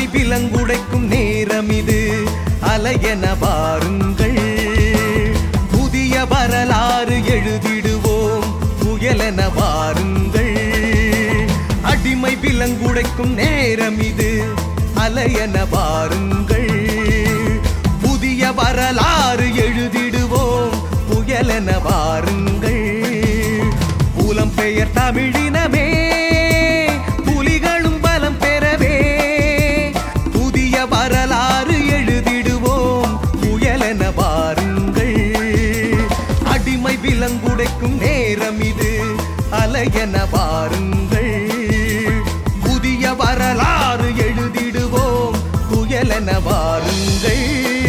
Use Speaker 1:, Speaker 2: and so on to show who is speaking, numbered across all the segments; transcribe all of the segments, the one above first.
Speaker 1: அடிமை விலங்குடைக்கும் நேரம் இது, அலையென வாருங்கள். புதிய வரலாறு எழுதிடுவோம், புயலென வாருங்கள். அடிமை விலங்குடைக்கும் நேரம் இது, அலையென வாருங்கள். புதிய வரலாறு எழுதிடுவோம், புயலென வாருங்கள். புலம்பெயர் தமிழினமே, புலிகளும் பலம் பெறவே, புதிய வரலாறு எழுதிடுவோம், புயலென வாருங்கள். அடிமை விலங்குடைக்கும் நேரம் இது, அலையென வாருங்கள். புதிய வரலாறு எழுதிடுவோம், புயலென வாருங்கள்.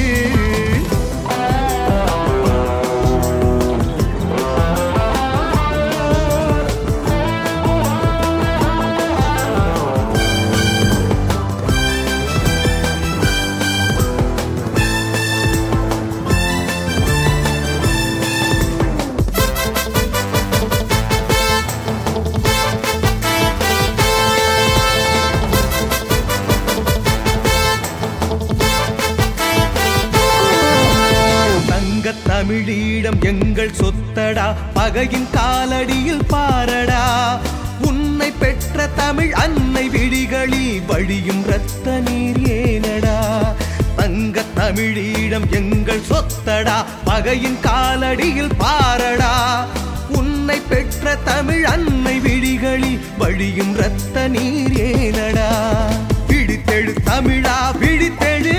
Speaker 1: தமிழீழம் எங்கள் சொத்தடா, பகையின் காலடியில் பாரடா. உன்னை பெற்ற தமிழ் அன்னை விழிகளில் வழியும் இரத்த நீர் ஏனடா. தங்க தமிழீழம் எங்கள் சொத்தடா, பகையின் காலடியில் பாரடா. உன்னை பெற்ற தமிழ் அன்னை விழிகளில் வழியும் இரத்த நீர் ஏனடா. விழித்தெழு தமிழா விழித்தெழு,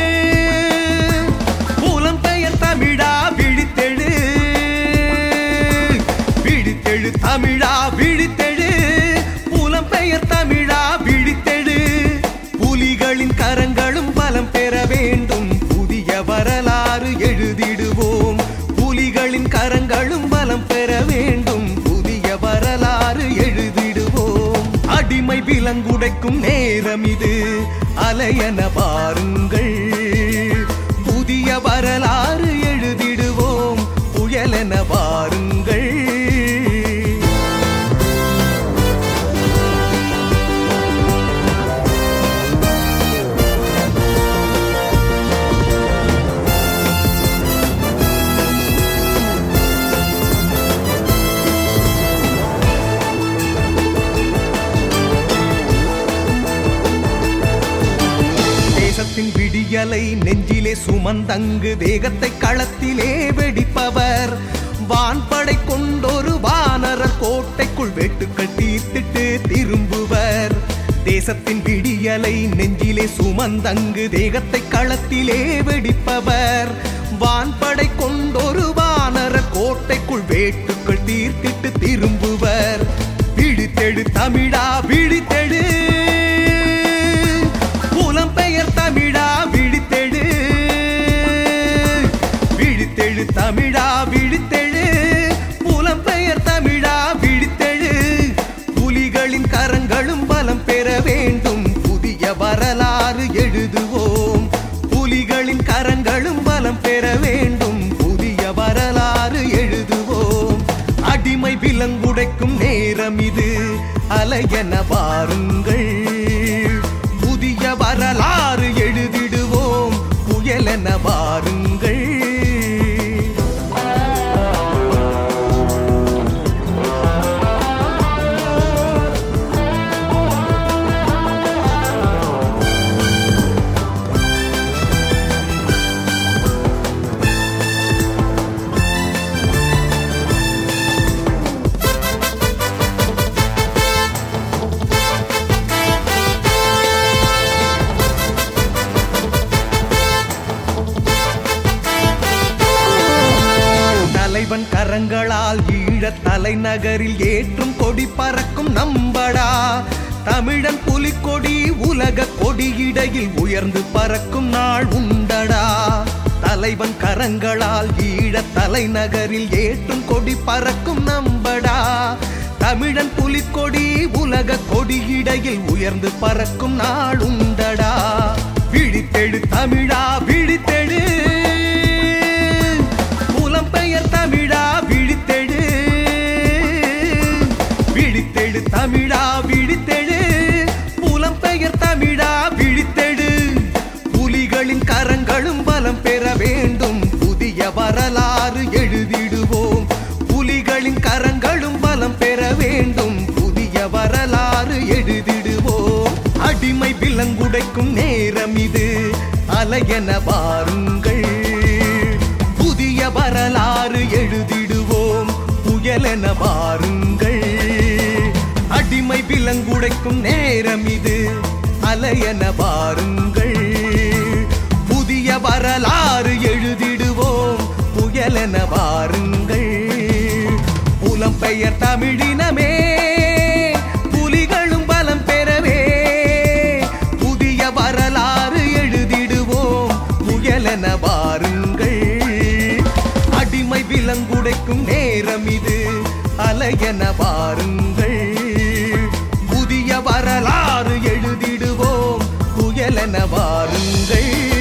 Speaker 1: தமிழா விழித்தெழு. விழித்தெழு தமிழா விழித்தெழு, புலம்பெயர் தமிழா விழித்தெழு. புலிகளின் கரங்களும் பலம் பெற வேண்டும், புதிய வரலாறு எழுதிடுவோம். புலிகளின் கரங்களும் பலம் பெற வேண்டும், புதிய வரலாறு எழுதிடுவோம். அடிமை விலங்குடைக்கும் நேரம் இது, அலையென பாருங்கள். புதிய வரலாறு எழுதிடுவோம், புயலென வாருங்கள். தேசத்தின் விடியலை நெஞ்சிலே சுமந்தங்கு தேகத்தை களத்திலே வெடிப்பவர். வான்படை கொண்டொரு வானரர் கோட்டைக்குள் வெட்டுக்கள் தீர்த்திட்டு திரும்புவர். தேசத்தின் விடியலை நெஞ்சிலே சுமந்தங்கு தேகத்தை களத்திலே வெடிப்பவர். வான்படை கொண்டொரு வானரர் கோட்டைக்குள் வெட்டுக்கள் தீர்த்திட்டு திரும்புவர். விழித்தெழு தமிழா விழித்தெழு, புலம்பெயர் தமிழா விழித்தெழு. விழித்தெழு தமிழா விழித்தெழு, புலம்பெயர் தமிழா விழித்தெழு. புலிகளின் கரங்களும் பலம் பெற வேண்டும், புதிய வரலாறு எழுதுவோம். புலிகளின் கரங்களும் பலம் பெற வேண்டும், புதிய வரலாறு எழுதுவோம். அடிமை விலங்குடைக்கும் நேரம் இது, அலையென வாருங்கள். புதிய வரலாறு எழுதிடுவோம், புயலென வாருங்கள். கரங்களால் ஈழத் தலைநகரில் ஏற்றும் கொடி பறக்கும் நம்படா. தமிழன் புலிக்கொடி உலக கொடியிடையில் உயர்ந்து பறக்கும் நாள் உண்டடா. தலைவன் கரங்களால் ஈழத் தலைநகரில் ஏற்றும் கொடி பறக்கும் நம்படா. தமிழன் புலிக்கொடி உலக கொடியிடையில் உயர்ந்து பறக்கும் நாள் உண்டடா. விழித்தெழு தமிழா விழித்தெழு, புலம்பெயர் தமிழா விழித்தெழு. விழித்தெழு தமிழா விழித்தெழு, புலம்பெயர் தமிழா விழித்தெழு. என் கரங்களும் பலம் பெற வேண்டும், புதிய வரலாறு எழுதிடுவோம். அடிமை விலங்குடைக்கும் நேரம் இது, அலையென வாருங்கள். புதிய வரலாறு எழுதிடுவோம், புயலென வாருங்கள். அடிமை விலங்குடைக்கும் நேரம் இது, அலையென வாருங்கள். புதிய வரலாறு எழுதிடுவோம், புயலென வாருங்கள். புலம்பெயர் தமிழினமே, புலிகளும் பலம் பெறவே, புதிய வரலாறு எழுதிடுவோம், புயலென வாருங்கள். அடிமை விலங்குடைக்கும் நேரம் இது, அலையென வாருங்கள். புதிய வரலாறு எழுதிடுவோம், புயலென வாருங்கள்.